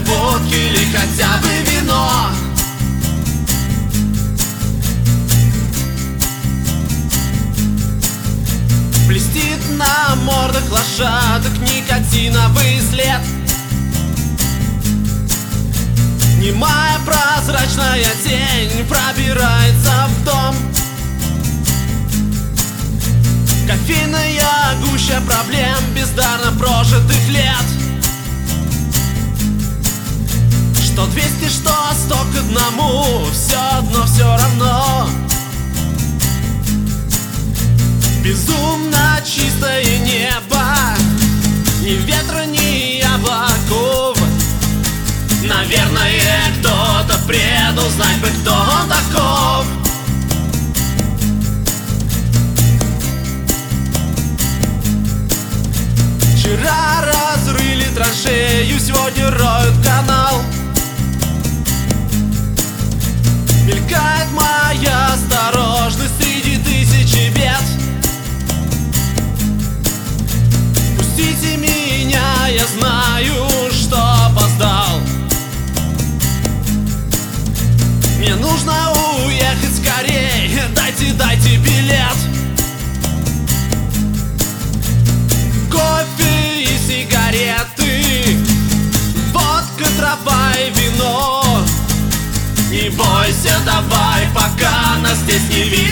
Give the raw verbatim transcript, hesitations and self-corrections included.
водки или хотя бы вино. Блестит на мордах лошадок никотиновый след. Немая прозрачная тень пробирается в дом. Кофейная гуща проблем бездарно прожитых лет. Что двести, что сто к одному, все одно, все равно. Безумно чистое небо, ни ветра, ни облаков. Наверное, кто-то предал, знать бы, кто он таков. Вчера разрыли траншею, сегодня роют канал. Мелькает моя осторожность среди тысячи бед. Пустите меня, я знаю, что опоздал. Мне нужно уехать скорее, дайте, дайте билет. Кофе и сигареты, водка, трава и вино. Не бойся, давай, пока нас здесь не видно.